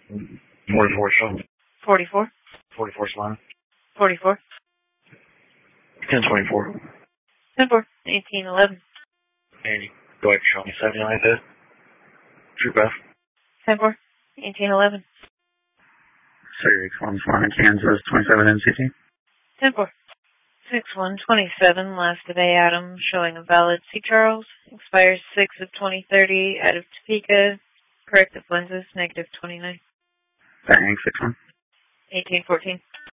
44 show. 44. 44 Salon. 44. 1024. 10-4. 1811. Andy, go ahead, show me 70 like that. True F. 10-4. 1811. Sirius 1 Salon, Kansas, 27 NCT. 10-4. 6127, last of A. Adam, showing a valid C. Charles. Expires 6 of 2030, out of Topeka. Corrective lenses, -29. Thanks, 6-1. 1814.